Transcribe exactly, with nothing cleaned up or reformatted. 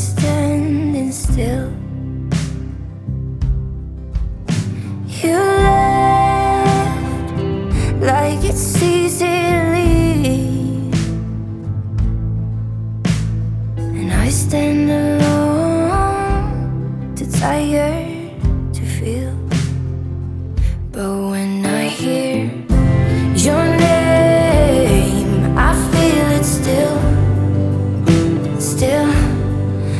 standing still. You left like it's easy to leave, and I stand alone, too tired